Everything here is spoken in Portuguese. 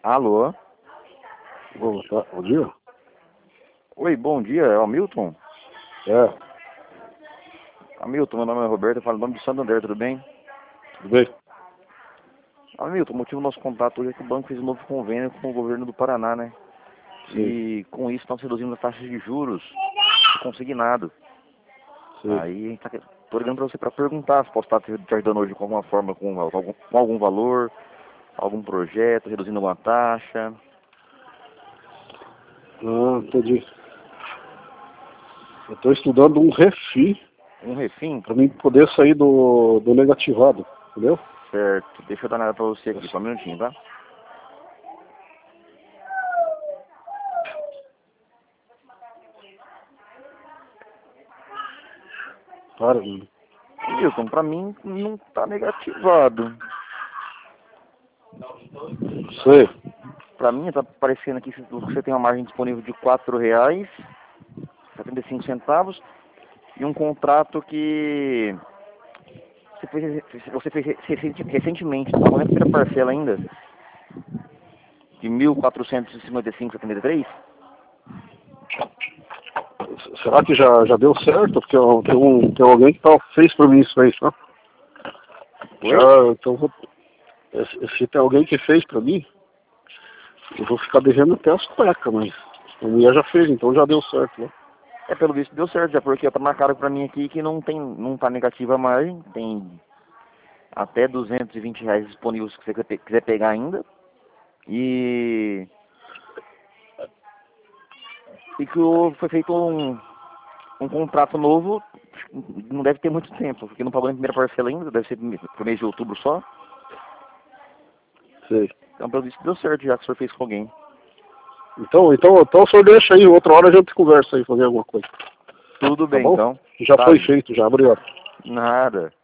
Alô? Bom dia? Oi, bom dia, é o Hamilton? É, Hamilton, meu nome é Roberto, eu falo em nome do Santander, tudo bem? tudo bem? Hamilton, o motivo do nosso contato hoje é que o banco fez um novo convênio com o governo do Paraná, né? Sim, E com isso estão reduzindo as taxas de juros consignado. sim. Aí, tô ligando pra você pra perguntar se posso estar te ajudando hoje com alguma forma, com algum valor, algum projeto, reduzindo alguma taxa. Ah, entendi. Eu estou estudando um refis Um refim? para mim poder sair do negativado, entendeu? Certo, deixa eu dar nada pra você aqui, só um minutinho, tá? Para, mano. Hamilton, pra mim não tá negativado. Sei. Pra mim tá aparecendo aqui que você tem uma margem disponível de R$ 4,75 e um contrato que você fez recentemente, tá pagando a primeira parcela ainda, de 1.455,73. Será que já deu certo? Porque tem alguém que fez para mim isso aí, tá? Já, Oi? então, se tem alguém que fez para mim, eu vou ficar devendo até as cuecas, mas a mulher já fez, então já deu certo, né? É, pelo visto deu certo, já porque tá marcado pra mim aqui que não tá negativa a margem, tem até R$ 220 disponíveis se você quiser pegar ainda. E, e que foi feito um contrato novo, não deve ter muito tempo, porque não pagou a primeira parcela ainda, deve ser pro mês de outubro só. Sei. Então, pelo visto, deu certo já que o senhor fez com alguém. Então o senhor deixa aí, outra hora a gente conversa aí, fazer alguma coisa. Tudo Tá bem, bom? então. Já Tá, foi feito, já, obrigado. nada.